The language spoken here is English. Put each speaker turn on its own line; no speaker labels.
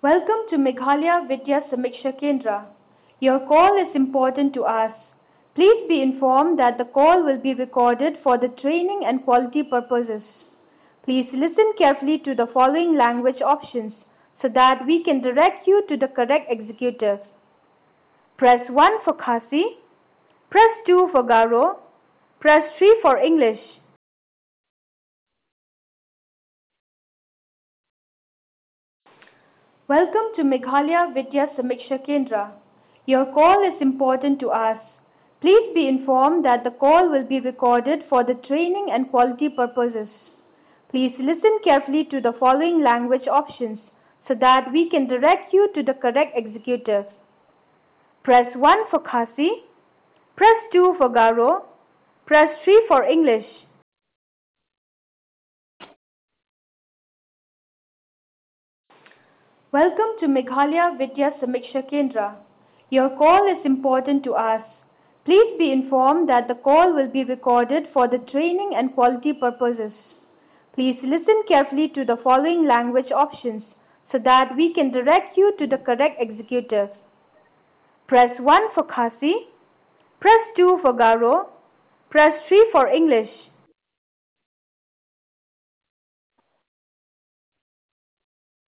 Welcome to Meghalaya Vidya Samiksha Kendra. Your call is important to us. Please be informed that the call will be recorded for the training and quality purposes. Please listen carefully to the following language options so that we can direct you to the correct executive. Press 1 for Khasi, press 2 for Garo, press 3 for English. Welcome to Meghalaya Vidya Samiksha Kendra. Your call is important to us. Please be informed that the call will be recorded for the training and quality purposes. Please listen carefully to the following language options so that we can direct you to the correct executive. Press 1 for Khasi, press 2 for Garo, press 3 for English. Welcome to Meghalaya Vidya Samiksha Kendra. Your call is important to us. Please be informed that the call will be recorded for the training and quality purposes. Please listen carefully to the following language options so that we can direct you to the correct executive. Press 1 for Khasi, press 2 for Garo, press 3 for English.